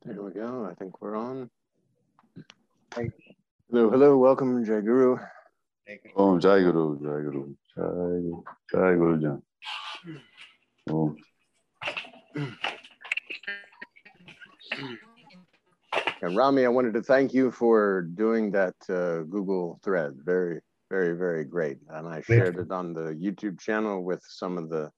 Here we go. I think we're on. Hello, hello. Welcome, Jai Guru. Oh, Jai Guru, Jai Guru, Jai Guru Jan. Oh. And Rami, I wanted to thank you for doing that Google thread. Very, very, very great. And I shared it on the YouTube channel with some of the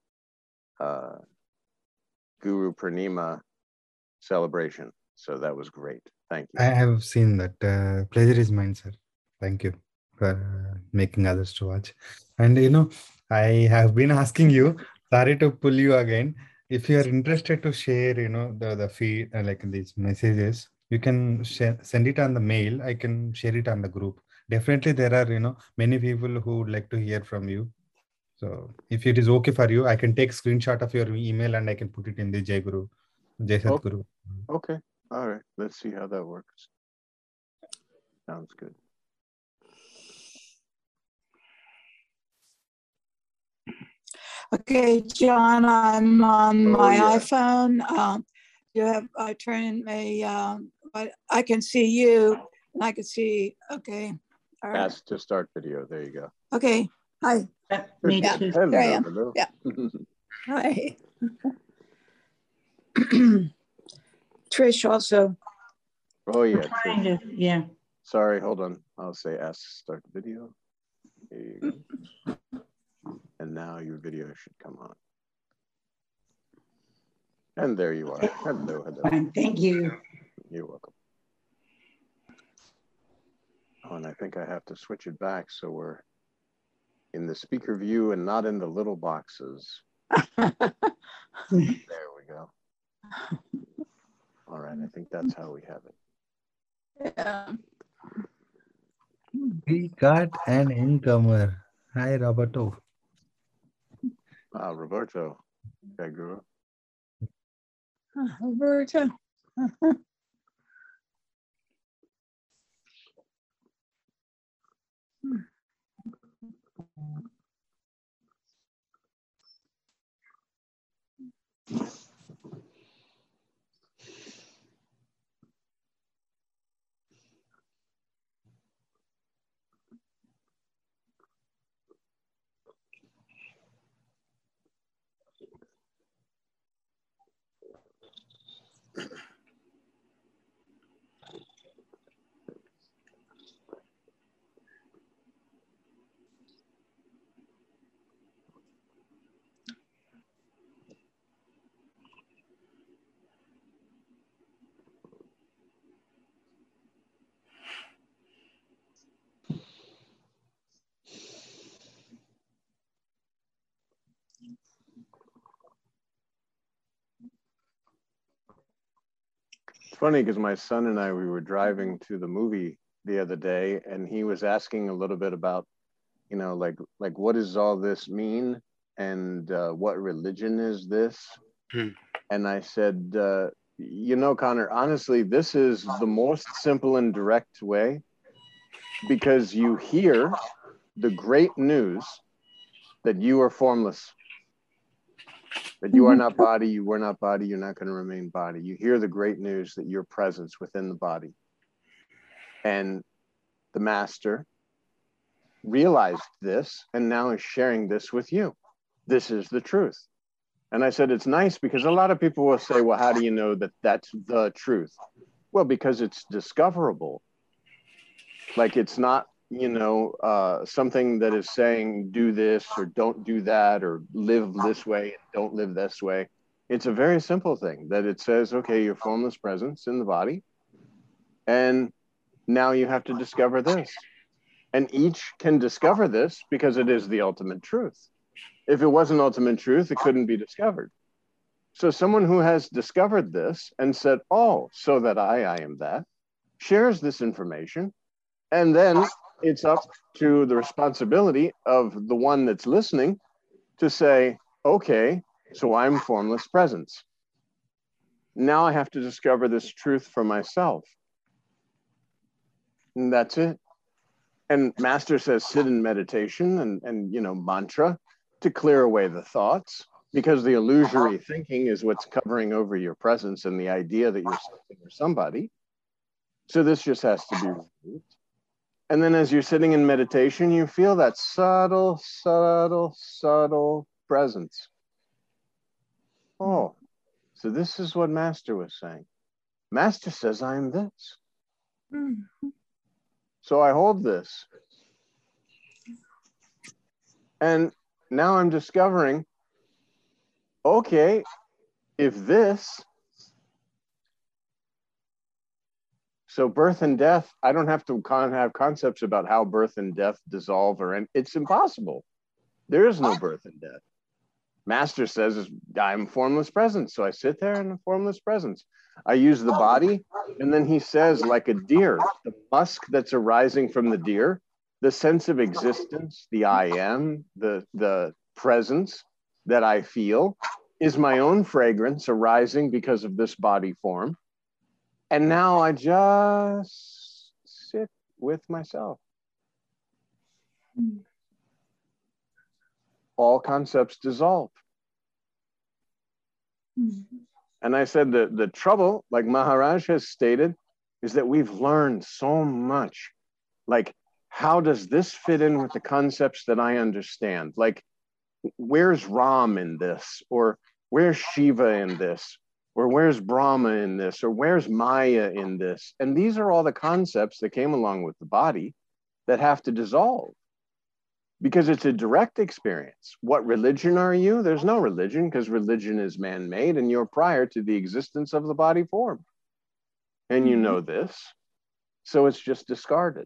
Guru Purnima celebration. So that was great. Thank you. I have seen that. Pleasure is mine, sir. Thank you for making others to watch. And I have been asking you, sorry to pull you again. If you are interested to share, the feed, like these messages, you can send it on the mail. I can share it on the group. Definitely, there are, many people who would like to hear from you. So if it is okay for you, I can take screenshot of your email and I can put it in the Jai Guru, Jai Sadguru. Okay. All right. Let's see how that works. Sounds good. Okay, John, I'm on my iPhone. I turn but I can see you and I can see, okay. All right. Ask to start video. There you go. Okay. Hi. Me too. Hello, There I am. hello. Yeah. Hi. Trish also. Oh, yeah. Trying to, yeah. Sorry, hold on. I'll say ask to start video. There you go. And now your video should come on. And there you are. Hello, hello. Fine, thank you. You're welcome. Oh, and I think I have to switch it back so we're in the speaker view and not in the little boxes. There we go. All right, I think that's how we have it. Yeah. We got an incomer. Hi, Roberto. Roberto. Jai Guru. Roberta. It's funny because my son and I, we were driving to the movie the other day and he was asking a little bit about, like what does all this mean? And what religion is this? And I said, Connor, honestly, this is the most simple and direct way because you hear the great news that you are formless, that you are not body, you were not body, you're not going to remain body. You hear the great news that your presence within the body. And the master realized this and now is sharing this with you. This is the truth. And I said, it's nice because a lot of people will say, well, how do you know that that's the truth? Well, because it's discoverable. Like it's not, something that is saying do this or don't do that or live this way and don't live this way. It's a very simple thing that it says, okay, your formless presence in the body. And now you have to discover this. And each can discover this because it is the ultimate truth. If it wasn't ultimate truth, it couldn't be discovered. So someone who has discovered this and said, oh, so that I am that, shares this information. And then it's up to the responsibility of the one that's listening to say, okay, so I'm formless presence. Now I have to discover this truth for myself. And that's it. And Master says, sit in meditation and mantra to clear away the thoughts. because the illusory thinking is what's covering over your presence and the idea that you're something or somebody. So this just has to be removed. And then as you're sitting in meditation, you feel that subtle, subtle, subtle presence. Oh, so this is what Master was saying. Master says, I am this. So I hold this. And now I'm discovering, okay, if this, so birth and death, I don't have to have concepts about how birth and death dissolve it's impossible. There is no birth and death. Master says, I'm formless presence. So I sit there in a formless presence. I use the body. And then he says, like a deer, the musk that's arising from the deer, the sense of existence, the I am, the presence that I feel is my own fragrance arising because of this body form. And now I just sit with myself. All concepts dissolve. And I said that the trouble, like Maharaj has stated, is that we've learned so much. Like, how does this fit in with the concepts that I understand? Like, where's Ram in this? Or where's Shiva in this? Or where's Brahma in this? Or where's Maya in this? And these are all the concepts that came along with the body that have to dissolve. Because it's a direct experience. What religion are you? There's no religion, because religion is man-made and you're prior to the existence of the body form. And you know this. So it's just discarded.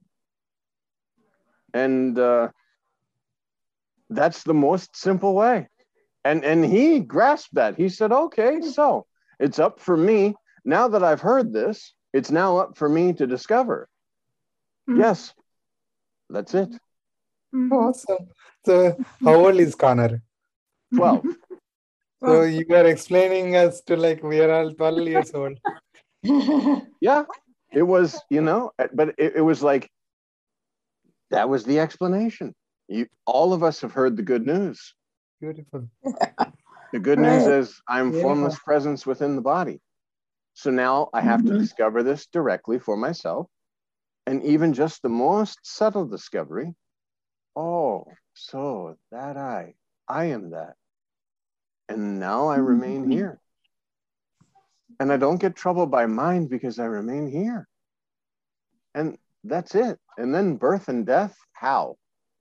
And that's the most simple way. And he grasped that. He said, okay, so it's up for me. Now that I've heard this, it's now up for me to discover. Yes, that's it. Awesome. So how old is Connor? 12. So you are explaining us to like we are all 12 years old. Yeah, it was, but it was like, that was the explanation. All of us have heard the good news. Beautiful. The good news is I'm Yeah. formless presence within the body. So now I have to discover this directly for myself. And even just the most subtle discovery, oh, so that I am that. And now I remain here. And I don't get troubled by mind because I remain here. And that's it. And then birth and death, how?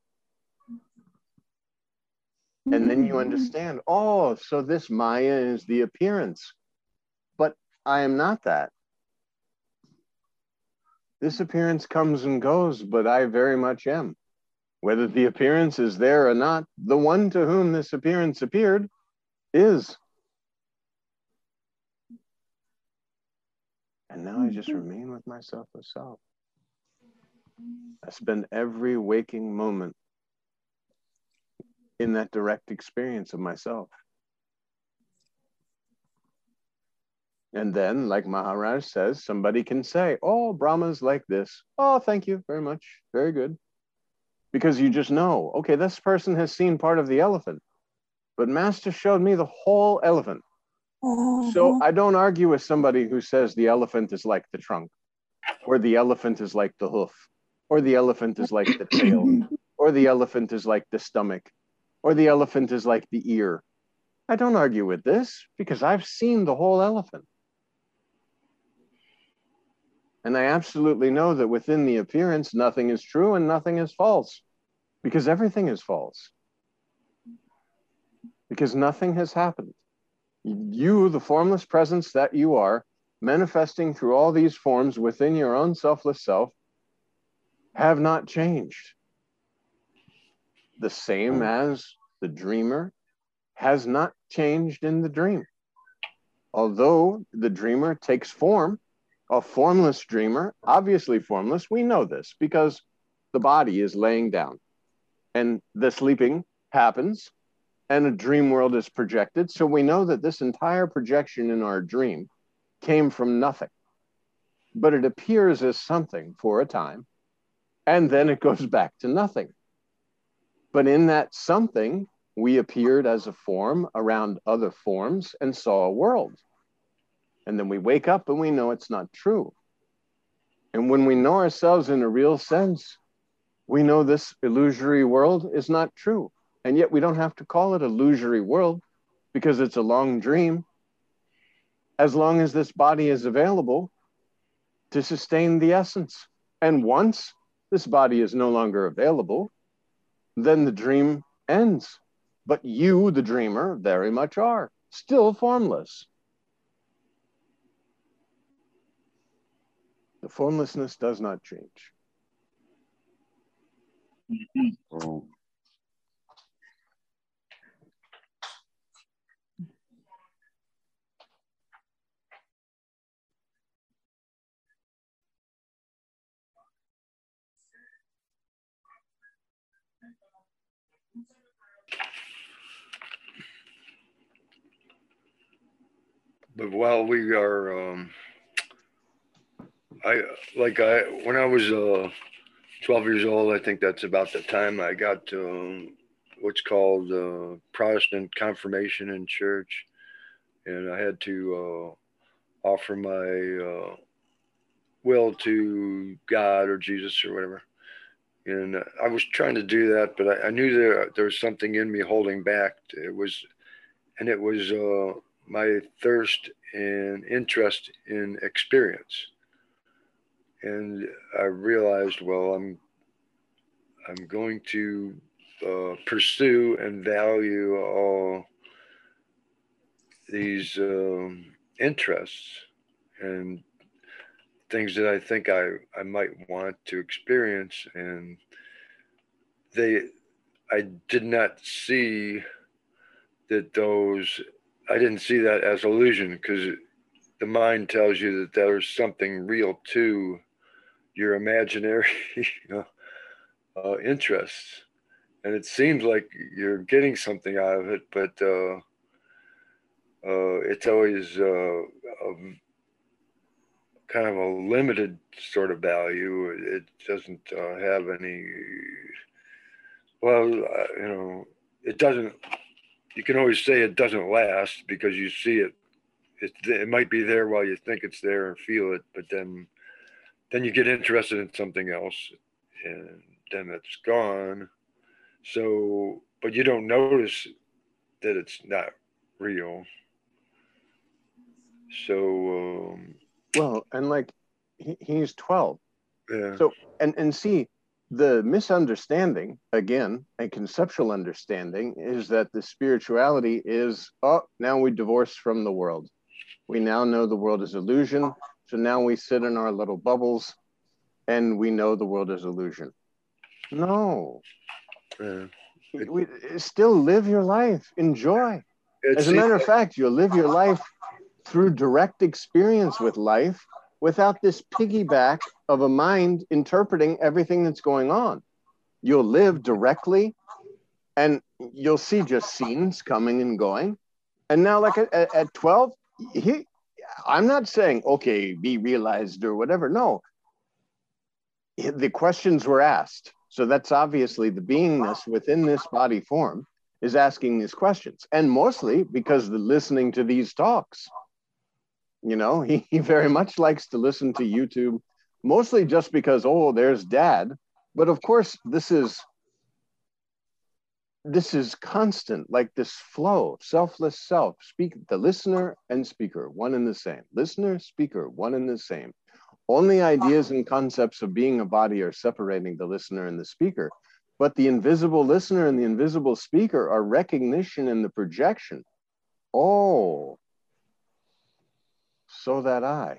And then you understand, oh, so this Maya is the appearance. But I am not that. This appearance comes and goes, but I very much am. Whether the appearance is there or not, the one to whom this appearance appeared is. And now I just remain with myself as self. I spend every waking moment in that direct experience of myself. And then, like Maharaj says, somebody can say, oh, Brahma's like this. Oh, thank you very much. Very good. Because you just know, okay, this person has seen part of the elephant, but Master showed me the whole elephant. So I don't argue with somebody who says the elephant is like the trunk, or the elephant is like the hoof, or the elephant is like the tail, or the elephant is like the stomach, or the elephant is like the ear. I don't argue with this because I've seen the whole elephant. And I absolutely know that within the appearance, nothing is true and nothing is false, because everything is false. Because nothing has happened. You, the formless presence that you are, manifesting through all these forms within your own selfless self, have not changed. The same as the dreamer has not changed in the dream. Although the dreamer takes form, a formless dreamer, obviously formless, we know this because the body is laying down and the sleeping happens and a dream world is projected. So we know that this entire projection in our dream came from nothing, but it appears as something for a time and then it goes back to nothing. But in that something, we appeared as a form around other forms and saw a world. And then we wake up and we know it's not true. And when we know ourselves in a real sense, we know this illusory world is not true. And yet we don't have to call it illusory world because it's a long dream, as long as this body is available to sustain the essence. And once this body is no longer available, then the dream ends. But you, the dreamer, very much are still formless. The formlessness does not change. Oh. But while we are, when I was 12 years old, I think that's about the time I got what's called Protestant confirmation in church, and I had to offer my will to God or Jesus or whatever. And I was trying to do that, but I knew there was something in me holding back. It was my thirst and interest in experience. And I realized, well, I'm going to pursue and value all these interests and things that I think I might want to experience. And I did not see that I didn't see that as illusion, because the mind tells you that there's something real to your imaginary interests. And it seems like you're getting something out of it, but it's always kind of a limited sort of value. It doesn't have any, it doesn't, you can always say it doesn't last because you see it. It might be there while you think it's there and feel it, but then you get interested in something else and then it's gone. So, but you don't notice that it's not real. So, well, and like he's 12. Yeah. So, and see, the misunderstanding, again, a conceptual understanding, is that the spirituality is, now we divorce from the world. We now know the world is illusion. So now we sit in our little bubbles and we know the world is illusion. No. Yeah. We still live your life. Enjoy. As a matter of fact, you'll live your life through direct experience with life without this piggyback of a mind interpreting everything that's going on. You'll live directly and you'll see just scenes coming and going. And now, like at 12, I'm not saying, okay, be realized or whatever. No, the questions were asked. So that's obviously the beingness within this body form is asking these questions. And mostly because the listening to these talks, he very much likes to listen to YouTube, mostly just because, there's dad. But of course, this is constant, like this flow, selfless self, the listener and speaker, one and the same. Listener, speaker, one and the same. Only ideas and concepts of being a body are separating the listener and the speaker. But the invisible listener and the invisible speaker are recognition and the projection. Oh, so that I.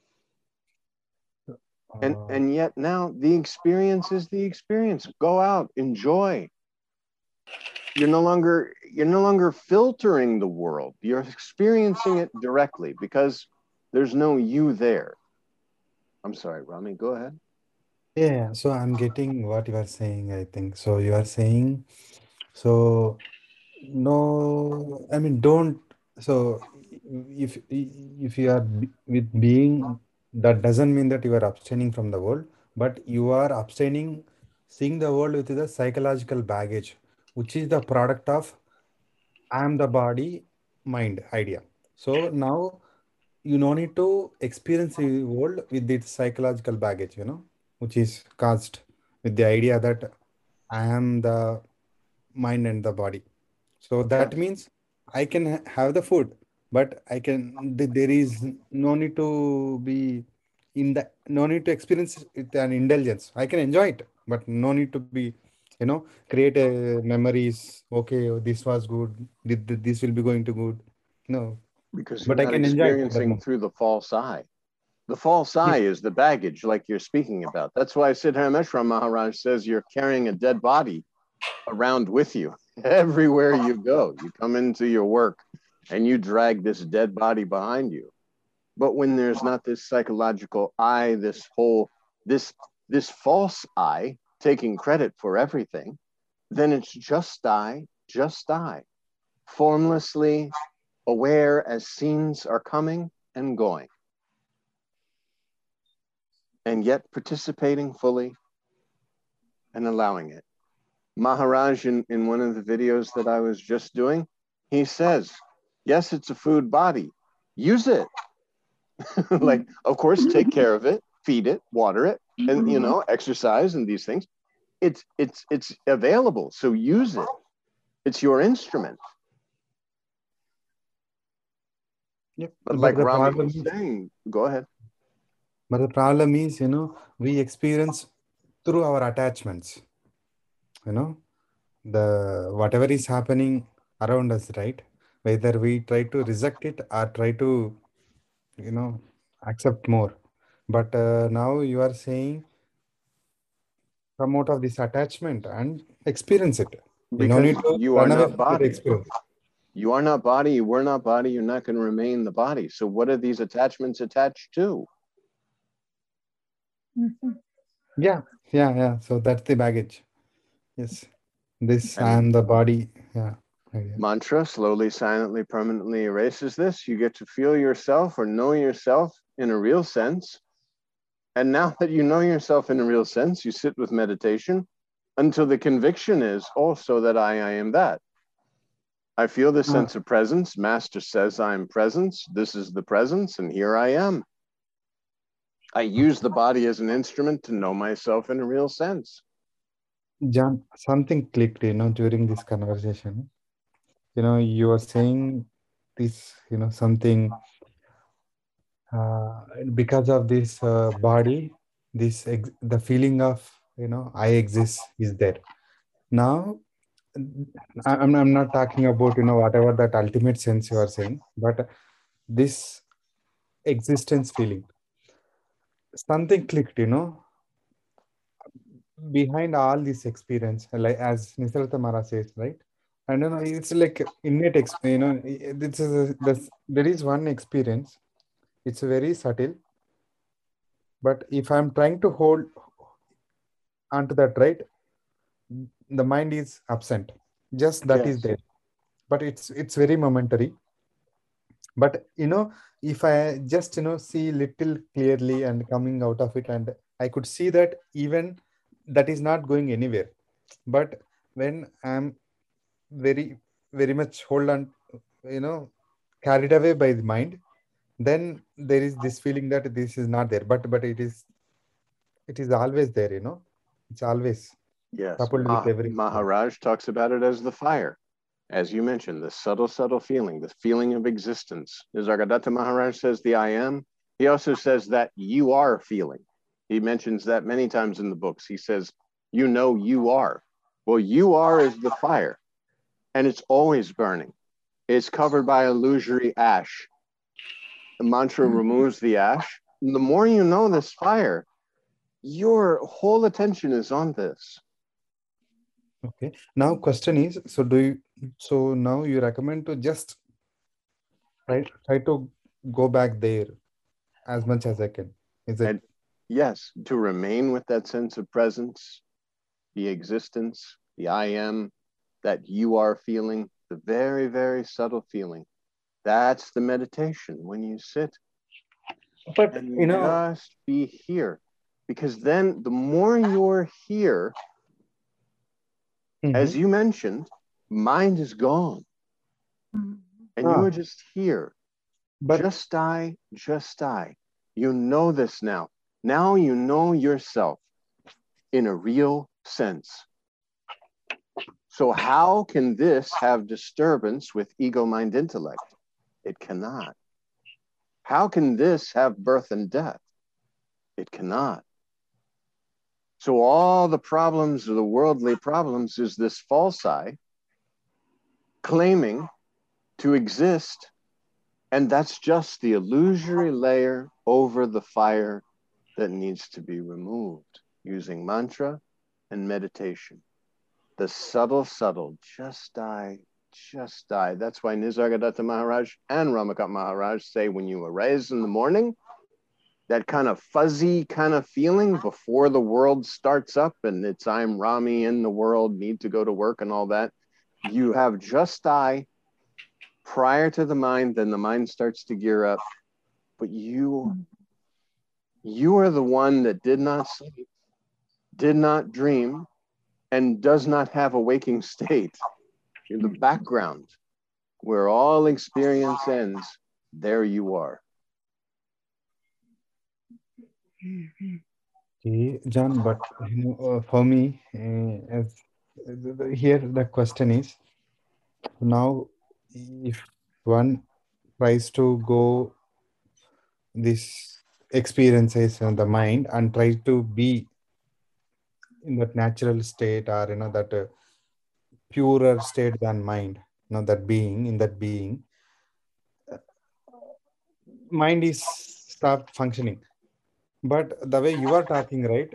And yet now the experience is the experience. Go out, enjoy. You're no longer filtering the world. You're experiencing it directly because there's no you there. I'm sorry, Rami, go ahead. Yeah, so I'm getting what you are saying, I think. So you are saying, so no, I mean, don't, so if you are with being, that doesn't mean that you are abstaining from the world, but you are abstaining, seeing the world with the psychological baggage which is the product of I am the body, mind idea. So now you no need to experience the world with its psychological baggage, which is caused with the idea that I am the mind and the body. So that means I can have the food, but there is no need to be no need to experience it an indulgence. I can enjoy it, but no need to be, create memories. Okay, oh, this was good. This will be going to good. No, Because you're but I not can enjoy it at that experiencing moment. through the false eye. The false Yes. eye is the baggage, like you're speaking about. That's why Siddhar Meshwar Maharaj says you're carrying a dead body around with you everywhere you go. You come into your work and you drag this dead body behind you. But when there's not this psychological I, this false I taking credit for everything, then it's just I, formlessly aware as scenes are coming and going, and yet participating fully and allowing it. Maharaj, in one of the videos that I was just doing, he says, yes, it's a food body. Use it. Like, of course, take care of it, feed it, water it, and, exercise and these things. It's available. So use it. It's your instrument. Yep. But But like the Rami problem was is, saying, go ahead. but the problem is, we experience through our attachments, you know, the whatever is happening around us, right? Whether we try to reject it or try to, you know, accept more. But now you are saying come out of this attachment and experience it. You don't Because need to you are run away not from the body. experience. You are not body. You were not body. You're not going to remain the body. So what are these attachments attached to? Yeah, yeah, yeah. So that's the baggage. Yes. This I And am the body. Yeah. Yeah. mantra slowly, silently, permanently erases this. You get to feel yourself or know yourself in a real sense. And now that you know yourself in a real sense, you sit with meditation until the conviction is also that I am that. I feel the sense of presence. Master says I am presence. This is the presence, and here I am. I use the body as an instrument to know myself in a real sense. John, something clicked, during this conversation. You are saying this, something because of this body, the feeling of, I exist is there. Now, I'm not talking about, whatever that ultimate sense you are saying, but this existence feeling, something clicked, behind all this experience, like as Nisarata Mara says, right? I don't know, it's like innate, this is there is one experience. It's very subtle, but if I'm trying to hold onto that, right, the mind is absent. Just that is Yes. there, but it's very momentary. But if I just see little clearly and coming out of it, and I could see that even that is not going anywhere. But when I'm very very much hold on, you know carried away by the mind, then there is this feeling that this is not there, but it is always there, it's always Yes. coupled with everything. Maharaj talks about it as the fire. As you mentioned, the subtle feeling, the feeling of existence. Nisargadatta Maharaj says the I am. He also says that you are feeling. He mentions that many times in the books. He says, you are. Well, you are is the fire, and it's always burning. It's covered by illusory ash. The mantra removes the ash. And the more you know this fire, your whole attention is on this. Okay, now question is, so now you recommend to just try to go back there as much as I can, is it? And yes, to remain with that sense of presence, the existence, the I am, that you are feeling, the very, very subtle feeling. That's the meditation when you sit But and just be here. Because then the more you're here, As you mentioned, mind is gone. And you are just here. But Just die, just die. You know this now. Now you know yourself in a real sense. So how can this have disturbance with ego, mind, intellect? It cannot. How can this have birth and death? It cannot. So all the problems of the worldly problems is this false I claiming to exist, and that's just the illusory layer over the fire that needs to be removed using mantra and meditation. The subtle, just die, just die. That's why Nisargadatta Maharaj and Ramakant Maharaj say when you arise in the morning, that kind of fuzzy kind of feeling before the world starts up and it's I'm Rami in the world, need to go to work and all that. You have just die prior to the mind, then the mind starts to gear up. But you are the one that did not sleep, did not dream, and does not have a waking state. In the background, where all experience ends, there you are. okay, John, but for me, as here the question is now, if one tries to go this experiences in the mind and try to be in that natural state, or that purer state than mind, that being, in that being, mind is stop functioning. But the way you are talking, right,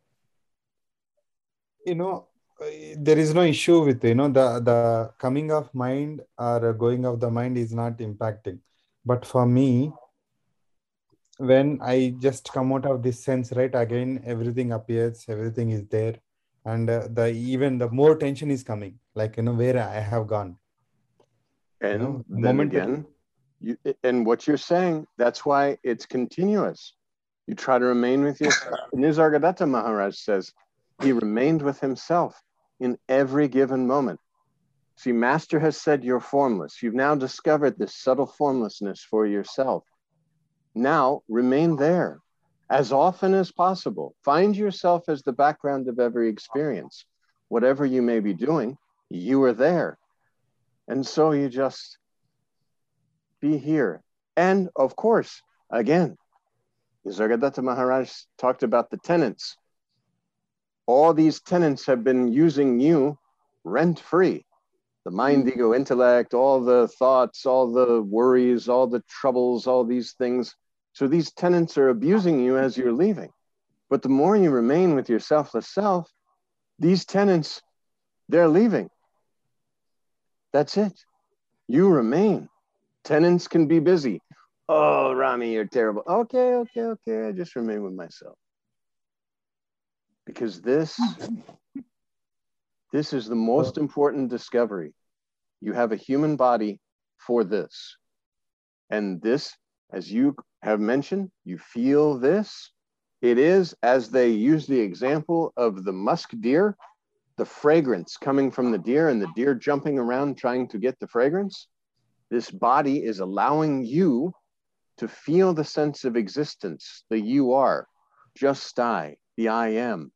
there is no issue with the coming of mind or going of the mind is not impacting. But for me, when I just come out of this sense, right, again everything appears, everything is there, and even the more tension is coming, like where I have gone. And The then moment again, and what you're saying, that's why it's continuous. You try to remain with yourself. Nisargadatta Maharaj says he remained with himself in every given moment. See, Master has said you're formless. You've now discovered this subtle formlessness for yourself. Now remain there as often as possible. Find yourself as the background of every experience. Whatever you may be doing, you are there. And so you just be here. And of course, again, Nisargadatta Maharaj talked about the tenants. All these tenants have been using you rent-free. The mind, ego, intellect, all the thoughts, all the worries, all the troubles, all these things. So these tenants are abusing you as you're leaving. But the more you remain with your selfless self, these tenants, they're leaving. That's it. You remain. Tenants can be busy. Oh, Rami, you're terrible. Okay. I just remain with myself. Because this is the most important discovery. You have a human body for this. And this, as you have mentioned, you feel this. It is, as they use the example of the musk deer, the fragrance coming from the deer and the deer jumping around trying to get the fragrance. This body is allowing you to feel the sense of existence, the you are, just I, the I am.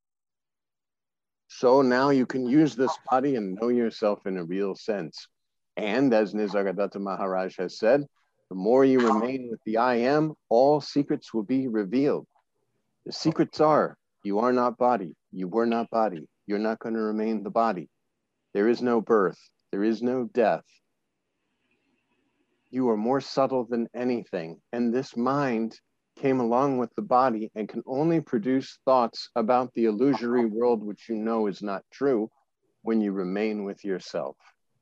So now you can use this body and know yourself in a real sense. And as Nisargadatta Maharaj has said, the more you remain with the I am, all secrets will be revealed. The secrets are, you are not body, you were not body, you're not going to remain the body. There is no birth, there is no death. You are more subtle than anything. And this mind came along with the body and can only produce thoughts about the illusory world, which you know is not true, when you remain with yourself.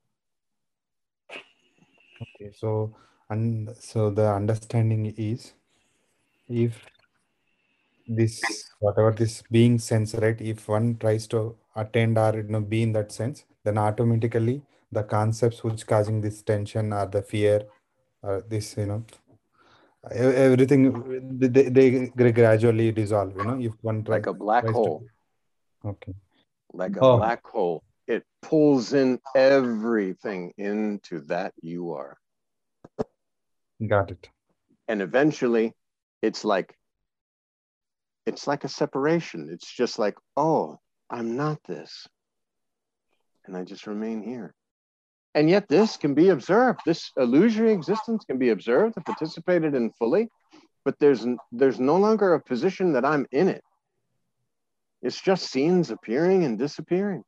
Okay, so the understanding is, if this whatever this being sense, right, if one tries to attend or be in that sense, then automatically the concepts which causing this tension or the fear or this everything, they gradually dissolve, if one Like a black tries to. hole. Okay. Like a Oh, black hole. it pulls in everything into that you are. Got it. And eventually it's like a separation. It's just like, oh, I'm not this. And I just remain here. And yet this can be observed. This illusory existence can be observed and participated in fully, but there's no longer a position that I'm in it. It's just scenes appearing and disappearing.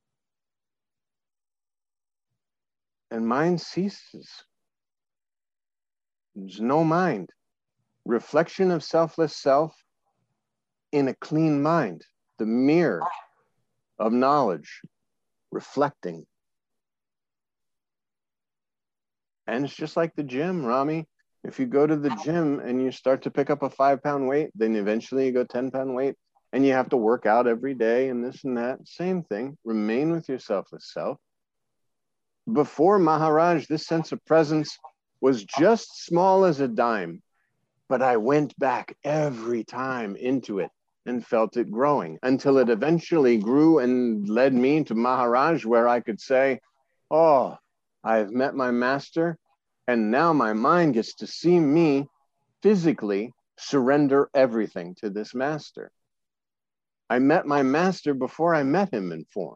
And mind ceases. There's no mind. Reflection of selfless self in a clean mind. The mirror of knowledge reflecting. And it's just like the gym, Rami. If you go to the gym and you start to pick up a 5-pound weight, then eventually you go 10-pound weight, and you have to work out every day and this and that. Same thing. Remain with your selfless self. Before Maharaj, this sense of presence was just small as a dime, but I went back every time into it and felt it growing until it eventually grew and led me to Maharaj, where I could say, oh, I've met my master, and now my mind gets to see me physically surrender everything to this master. I met my master before I met him in form.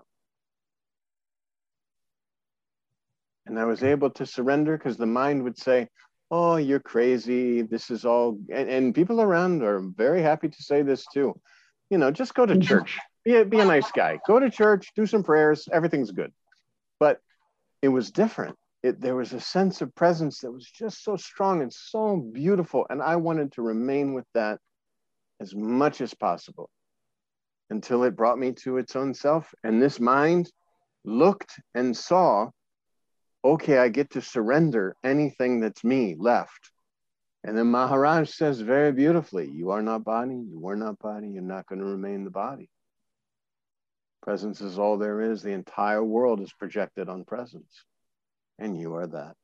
And I was able to surrender because the mind would say, oh, you're crazy. This is all, and people around are very happy to say this too. You know, just go to church, be a nice guy, go to church, do some prayers, everything's good. But it was different. There was a sense of presence that was just so strong and so beautiful. And I wanted to remain with that as much as possible until it brought me to its own self. And this mind looked and saw, okay, I get to surrender anything that's me left. And then Maharaj says very beautifully, you are not body, you were not body, you're not going to remain the body. Presence is all there is. The entire world is projected on presence. And you are that.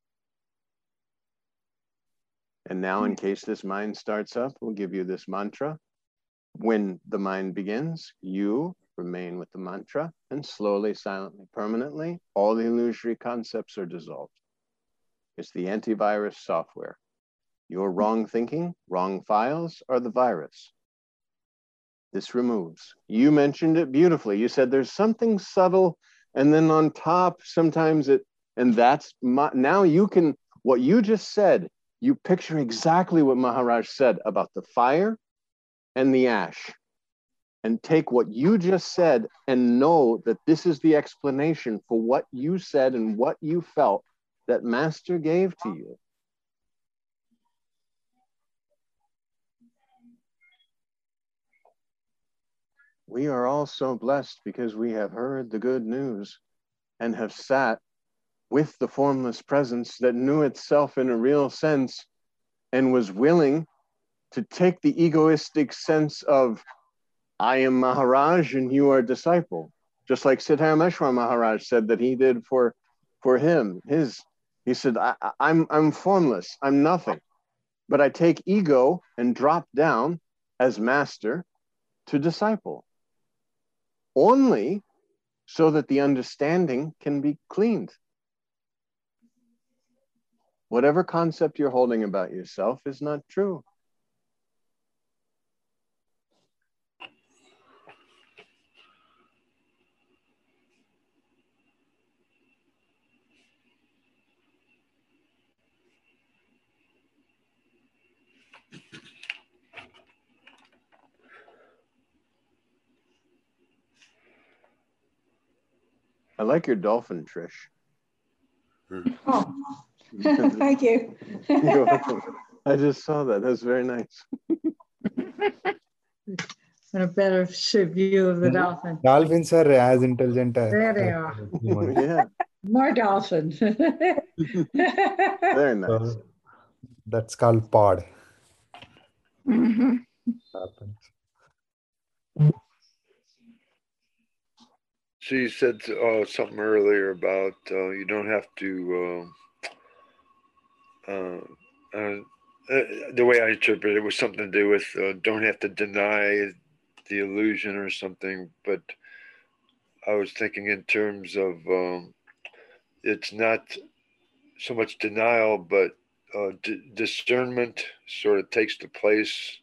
And now, in case this mind starts up, we'll give you this mantra. When the mind begins, you remain with the mantra, and slowly, silently, permanently, all the illusory concepts are dissolved. It's the antivirus software. Your wrong thinking, wrong files are the virus. This removes. You mentioned it beautifully. You said there's something subtle, and then on top, sometimes it, and that's, now you can, what you just said, you picture exactly what Maharaj said about the fire and the ash. And take what you just said and know that this is the explanation for what you said and what you felt that Master gave to you. We are all so blessed because we have heard the good news and have sat with the formless presence that knew itself in a real sense and was willing to take the egoistic sense of, I am Maharaj and you are disciple. Just like Siddharameshwar Maharaj said that he did for him. He said, I'm formless, I'm nothing. But I take ego and drop down as master to disciple. Only so that the understanding can be cleaned. Whatever concept you're holding about yourself is not true. I like your dolphin, Trish. Oh, thank you. You're welcome. I just saw that. That's very nice. And a better view of the dolphin. Dolphins are as intelligent as There they are. humans. Yeah, More dolphin. very nice. So that's called pod. Mhm. Dolphins. So you said something earlier about you don't have to, the way I interpret it was something to do with don't have to deny the illusion or something, but I was thinking in terms of it's not so much denial, but discernment sort of takes the place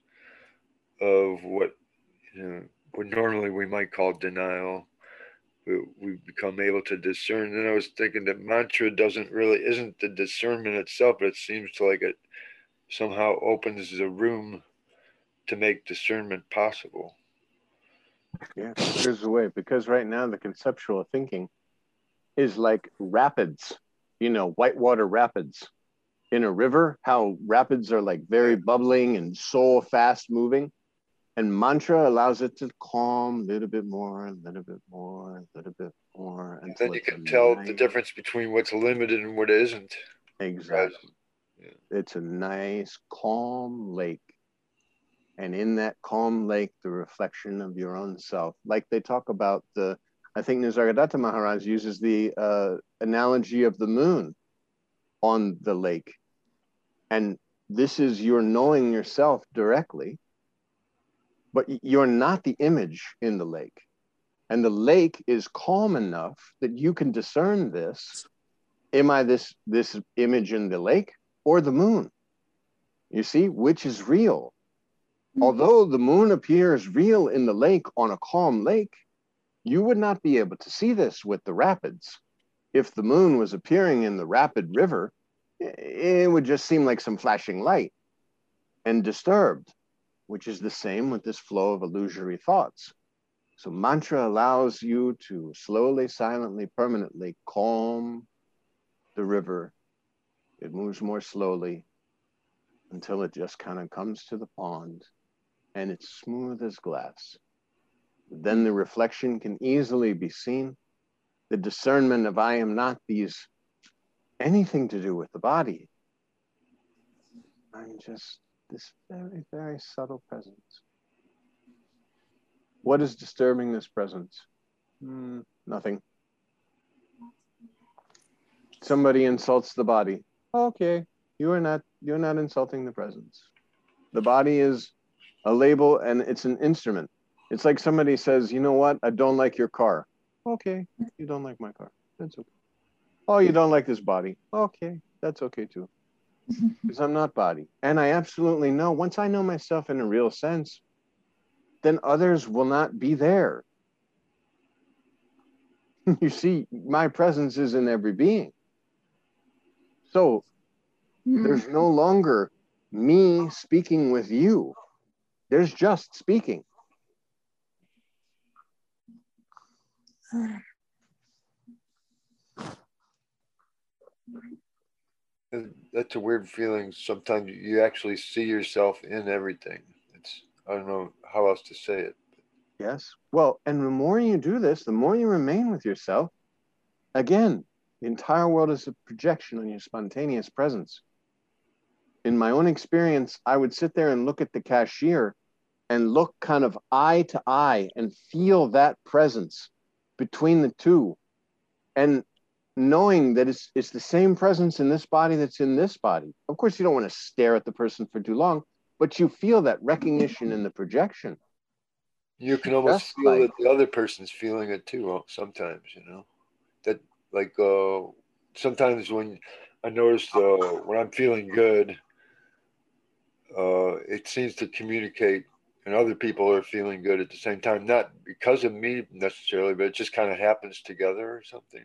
of what what normally we might call denial. We become able to discern. And I was thinking that mantra isn't the discernment itself, but it seems to like it somehow opens the room to make discernment possible. Yeah, clears the way, because right now the conceptual thinking is like rapids, whitewater rapids in a river, how rapids are like very bubbling and so fast moving. And mantra allows it to calm a little bit more, a little bit more, a little bit more. And then you can tell the difference between what's limited and what isn't. Exactly. Yeah. It's a nice, calm lake. And in that calm lake, the reflection of your own self, like they talk about I think Nisargadatta Maharaj uses the analogy of the moon on the lake. And this is you're knowing yourself directly, but you're not the image in the lake. And the lake is calm enough that you can discern this. Am I this image in the lake or the moon? You see, which is real? Although the moon appears real in the lake on a calm lake, you would not be able to see this with the rapids. If the moon was appearing in the rapid river, it would just seem like some flashing light and disturbed, which is the same with this flow of illusory thoughts. So mantra allows you to slowly, silently, permanently calm the river. It moves more slowly until it just kind of comes to the pond and it's smooth as glass. Then the reflection can easily be seen. The discernment of I am not anything to do with the body. I'm just this very, very subtle presence. What is disturbing this presence? Nothing. Somebody insults the body. Okay, you're not insulting the presence. The body is a label and it's an instrument. It's like somebody says, you know what? I don't like your car. Okay, you don't like my car. That's okay. Oh, you don't like this body. Okay, that's okay too. Because I'm not body. And I absolutely know, once I know myself in a real sense, then others will not be there. You see, my presence is in every being. So there's no longer me speaking with you. There's just speaking. That's a weird feeling. Sometimes you actually see yourself in everything. I don't know how else to say it. Yes. Well, and the more you do this, the more you remain with yourself. Again, the entire world is a projection on your spontaneous presence. In my own experience, I would sit there and look at the cashier and look kind of eye to eye and feel that presence between the two. And knowing that it's the same presence in this body that's in this body. Of course, you don't want to stare at the person for too long, but you feel that recognition in the projection. You can almost feel that the other person's feeling it too sometimes, that like sometimes when I notice when I'm feeling good, it seems to communicate and other people are feeling good at the same time, not because of me necessarily, but it just kind of happens together or something.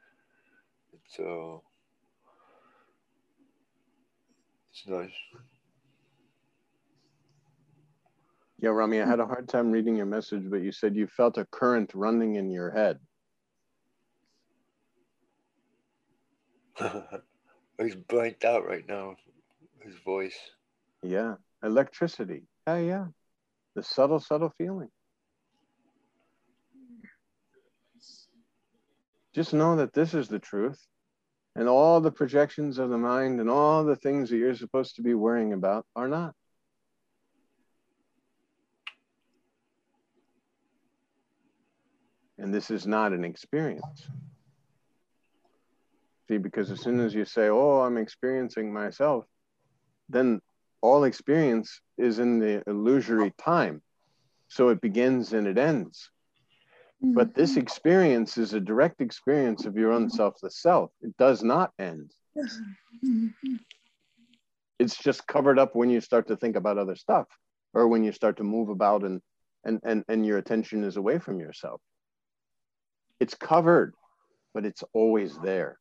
It's nice. Yeah, Rami, I had a hard time reading your message, but you said you felt a current running in your head. He's blanked out right now, his voice. Yeah, electricity. Yeah. The subtle feeling. Just know that this is the truth. And all the projections of the mind and all the things that you're supposed to be worrying about are not. And this is not an experience. See, because as soon as you say, oh, I'm experiencing myself, then all experience is in the illusory time. So it begins and it ends. But this experience is a direct experience of your own selfless self. It does not end. It's just covered up when you start to think about other stuff, or when you start to move about and your attention is away from yourself. It's covered, but it's always there.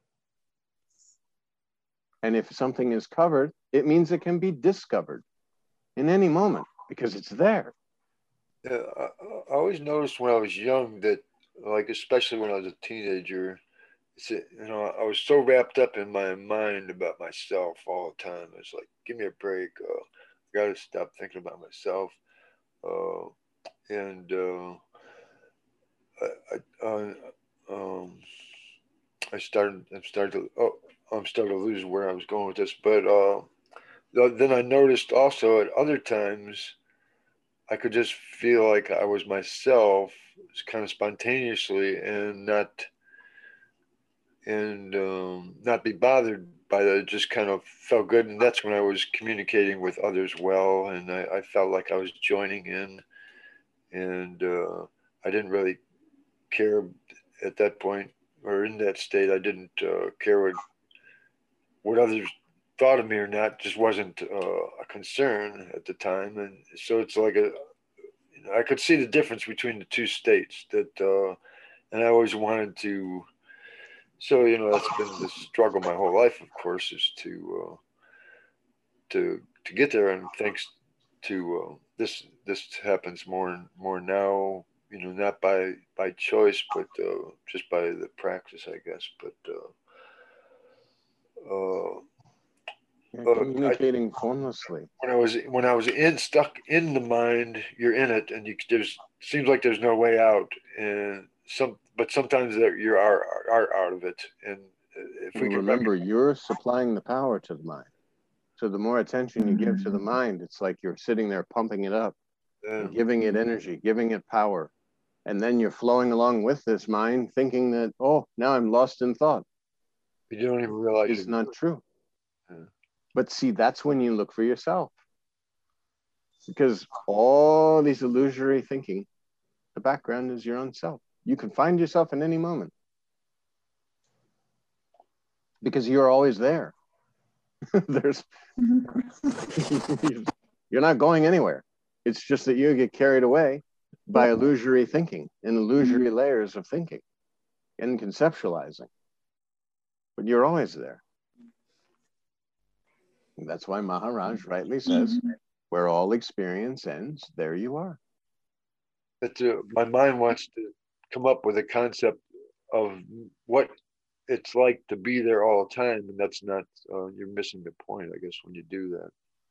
And if something is covered, it means it can be discovered in any moment because it's there. Yeah, I always noticed when I was young that, like, especially when I was a teenager, I was so wrapped up in my mind about myself all the time. It's like, give me a break. I got to stop thinking about myself. I'm starting to lose where I was going with this. But then I noticed also at other times, I could just feel like I was myself, kind of spontaneously, and not be bothered by that. It just kind of felt good, and that's when I was communicating with others well, and I felt like I was joining in, and I didn't really care at that point, or in that state. I didn't care what others thought of me or not. Just wasn't a concern at the time, and so it's like I could see the difference between the two states. And I always wanted to. So that's been the struggle my whole life, of course, is to get there. And thanks to this happens more and more now. Not by choice, but just by the practice, I guess. But communicating formlessly. When I was stuck in the mind, you're in it, and seems like there's no way out, but sometimes you are out of it. And if we can remember, you're supplying the power to the mind. So the more attention you give to the mind, it's like you're sitting there pumping it up, giving it energy, giving it power. And then you're flowing along with this mind, thinking that, oh, now I'm lost in thought. You don't even realize it's not true. Yeah. But see, that's when you look for yourself. Because all these illusory thinking, the background is your own self. You can find yourself in any moment. Because you're always there. You're not going anywhere. It's just that you get carried away by illusory thinking and illusory layers of thinking and conceptualizing. But you're always there. And that's why Maharaj rightly says, where all experience ends, there you are. But my mind wants to come up with a concept of what it's like to be there all the time, and that's not, you're missing the point, I guess, when you do that.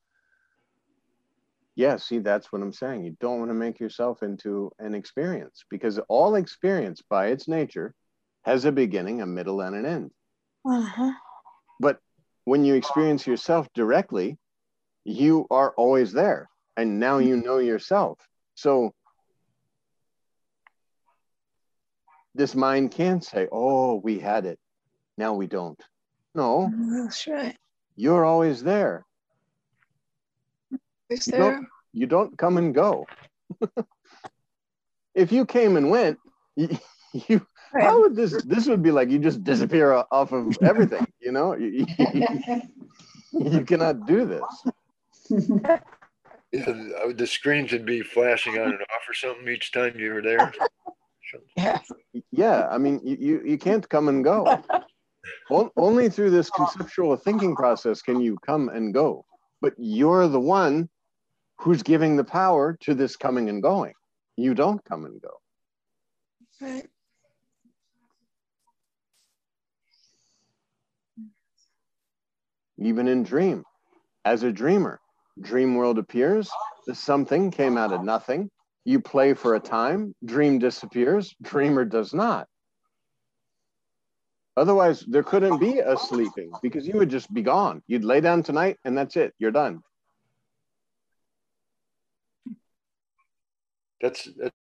Yeah, see, that's what I'm saying. You don't want to make yourself into an experience, because all experience by its nature has a beginning, a middle, and an end. But when you experience yourself directly, you are always there, and now you know yourself. So this mind can't say, oh, we had it, now we don't. No, that's right. You're always there. You don't come and go. If you came and went, how would this would be like you just disappear off of everything, you cannot do this. Yeah, the screens would be flashing on and off or something each time you were there. Yeah, I mean, you can't come and go. Only through this conceptual thinking process can you come and go. But you're the one who's giving the power to this coming and going. You don't come and go. Right. Even in dream, as a dreamer, dream world appears, something came out of nothing. You play for a time, dream disappears, dreamer does not. Otherwise, there couldn't be a sleeping because you would just be gone. You'd lay down tonight and that's it. You're done. That's